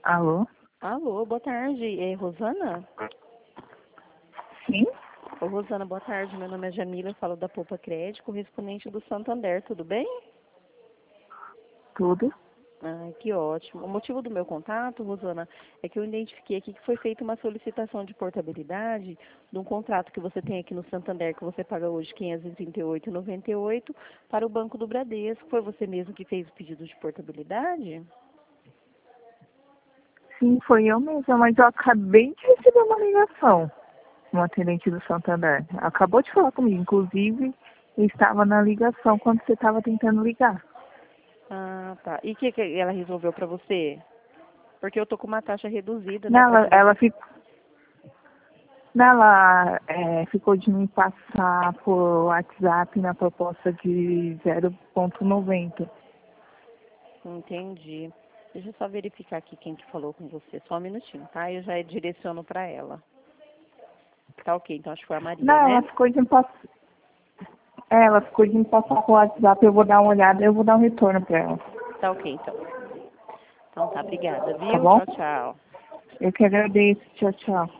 Alô? Alô, boa tarde. É Rosana? Sim? Ô, Rosana, boa tarde. Meu nome é Jamila, eu falo da Poupa Crédito, correspondente do Santander, tudo bem? Tudo? Ah, que ótimo. O motivo do meu contato, Rosana, é que eu identifiquei aqui que foi feita uma solicitação de portabilidade de um contrato que você tem aqui no Santander, que você paga hoje R$ 538,98 para o Banco do Bradesco. Foi você mesmo que fez o pedido de portabilidade? Sim, foi eu mesma, mas eu acabei de receber uma ligação no atendente do Santander. Acabou de falar comigo, inclusive eu estava na ligação quando você estava tentando ligar. Ah, tá. E o que ela resolveu para você? Porque eu tô com uma taxa reduzida, né, Não, para ela, que ela, você... fico, não, ela ficou de me passar por WhatsApp na proposta de 0,90. Entendi. Deixa eu só verificar aqui quem que falou com você. Só um minutinho, tá? Eu já direciono para ela. Tá ok, então acho que foi a Não, Maria, ela né? ficou de me passar. Ela ficou de me passar por WhatsApp, eu vou dar uma olhada, eu vou dar um retorno para ela. Tá ok, então. Então tá, obrigada, Tá viu? bom? Tchau, tchau. Eu que agradeço. Tchau, tchau.